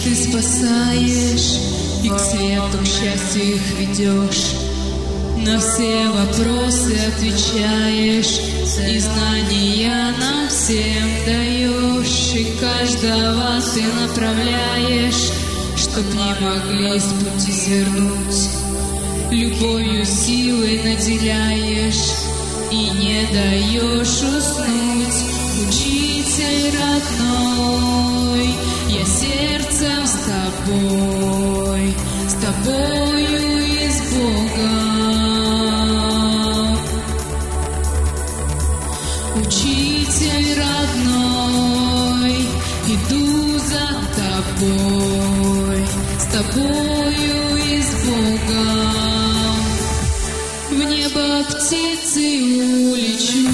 ты спасаешь и к свету, к счастью их ведешь. На все вопросы отвечаешь, и знания нам всем даешь, и каждого ты направляешь, чтоб не могли с пути свернуть. Любовью, силой наделяешь и не даешь уснуть. Учитель родной, я сердцем с тобою и с Богом. Учитель родной, иду за тобой, с тобою и с Богом. В небо птицей улечу.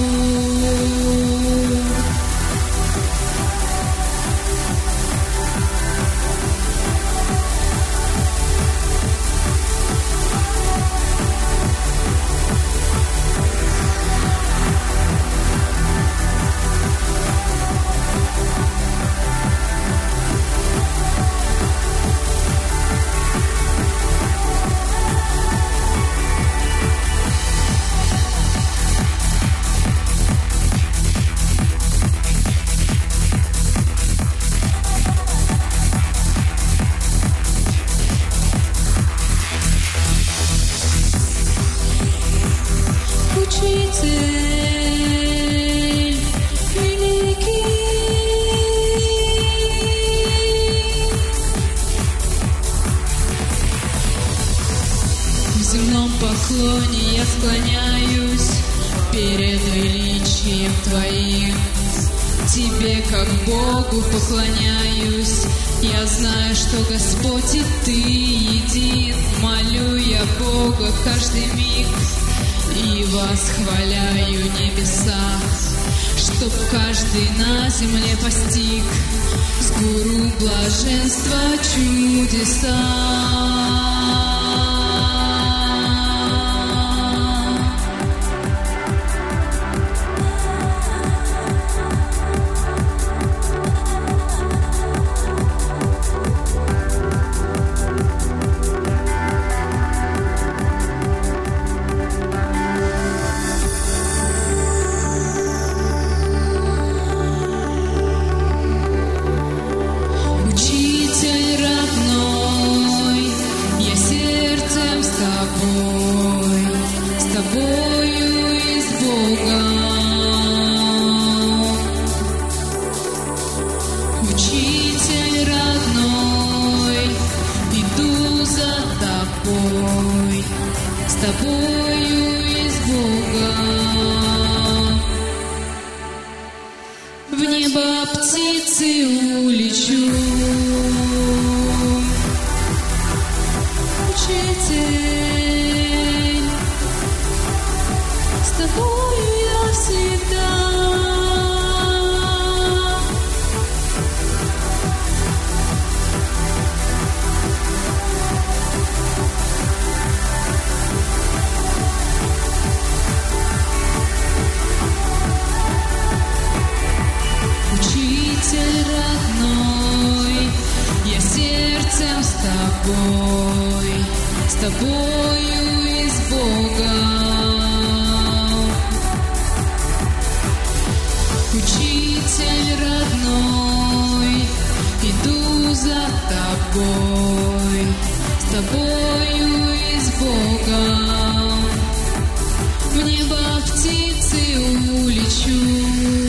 В земном поклоне я склоняюсь перед величием Твоим. Тебе, как Богу, поклоняюсь. Я знаю, что Господь и Ты един. Молю я Бога каждый миг и восхваляю небеса, чтоб каждый на земле постиг с гуру блаженства чудеса. С тобою и с Богом. Учитель родной, иду за тобой, с тобою и с Богом. В небо птицей улечу. Учитель, с тобою я всегда. Учитель родной, я сердцем с тобою и с Богом. Учитель родной, иду за тобой, с тобою и с Богом. В небо птицей улечу.